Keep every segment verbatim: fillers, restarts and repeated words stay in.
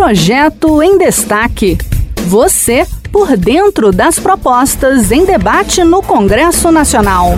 Projeto em Destaque. Você por dentro das propostas em debate no Congresso Nacional.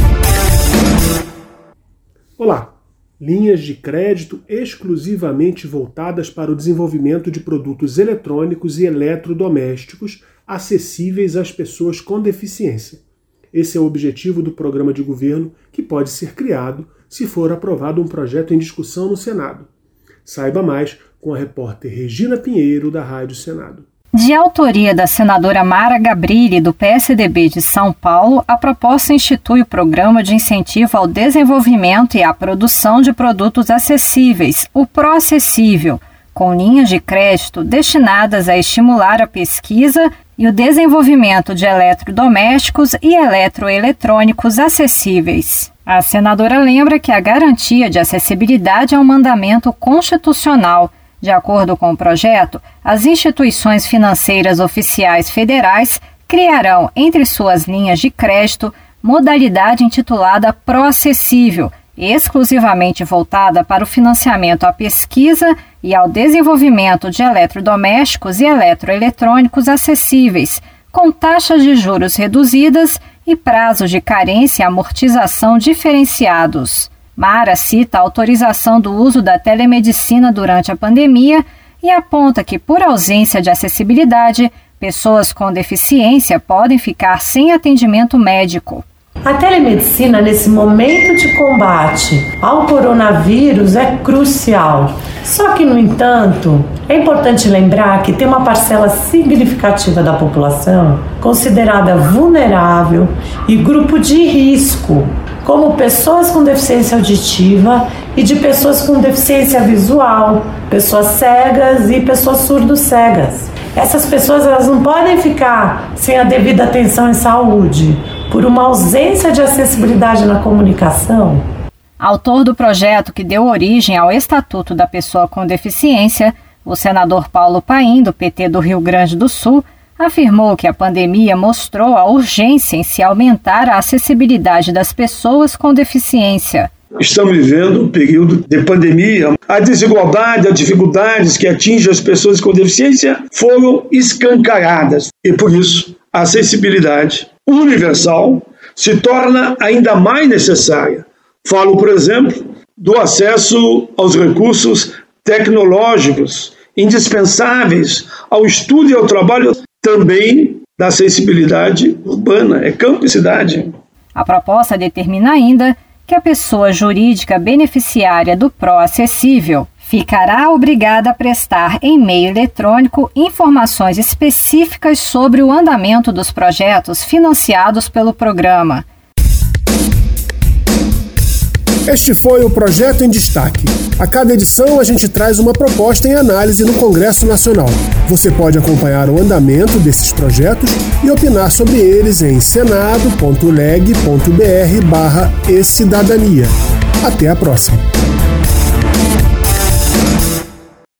Olá! Linhas de crédito exclusivamente voltadas para o desenvolvimento de produtos eletrônicos e eletrodomésticos acessíveis às pessoas com deficiência. Esse é o objetivo do programa de governo que pode ser criado se for aprovado um projeto em discussão no Senado. Saiba mais com a repórter Regina Pinheiro, da Rádio Senado. De autoria da senadora Mara Gabrilli, do P S D B de São Paulo, a proposta institui o Programa de Incentivo ao Desenvolvimento e à Produção de Produtos Acessíveis, o Proacessível, com linhas de crédito destinadas a estimular a pesquisa e o desenvolvimento de eletrodomésticos e eletroeletrônicos acessíveis. A senadora lembra que a garantia de acessibilidade é um mandamento constitucional. De acordo com o projeto, as instituições financeiras oficiais federais criarão, entre suas linhas de crédito, modalidade intitulada Proacessível, exclusivamente voltada para o financiamento à pesquisa e ao desenvolvimento de eletrodomésticos e eletroeletrônicos acessíveis, com taxas de juros reduzidas e prazos de carência e amortização diferenciados. Mara cita a autorização do uso da telemedicina durante a pandemia e aponta que, por ausência de acessibilidade, pessoas com deficiência podem ficar sem atendimento médico. A telemedicina, nesse momento de combate ao coronavírus, é crucial. Só que, no entanto, é importante lembrar que tem uma parcela significativa da população considerada vulnerável e grupo de risco, como pessoas com deficiência auditiva e de pessoas com deficiência visual, pessoas cegas e pessoas surdo-cegas. Essas pessoas elas não podem ficar sem a devida atenção em saúde por uma ausência de acessibilidade na comunicação. Autor do projeto que deu origem ao Estatuto da Pessoa com Deficiência, o senador Paulo Paim, do P T do Rio Grande do Sul, afirmou que a pandemia mostrou a urgência em se aumentar a acessibilidade das pessoas com deficiência. Estamos vivendo um período de pandemia. A desigualdade, as dificuldades que atingem as pessoas com deficiência foram escancaradas. E por isso, a acessibilidade universal se torna ainda mais necessária. Falo, por exemplo, do acesso aos recursos tecnológicos indispensáveis ao estudo e ao trabalho, também da acessibilidade urbana, é campo e cidade. A proposta determina ainda que a pessoa jurídica beneficiária do Proacessível ficará obrigada a prestar em meio eletrônico informações específicas sobre o andamento dos projetos financiados pelo programa. Este foi o Projeto em Destaque. A cada edição a gente traz uma proposta em análise no Congresso Nacional. Você pode acompanhar o andamento desses projetos e opinar sobre eles em senado ponto leg ponto br barra e cidadania. Até a próxima.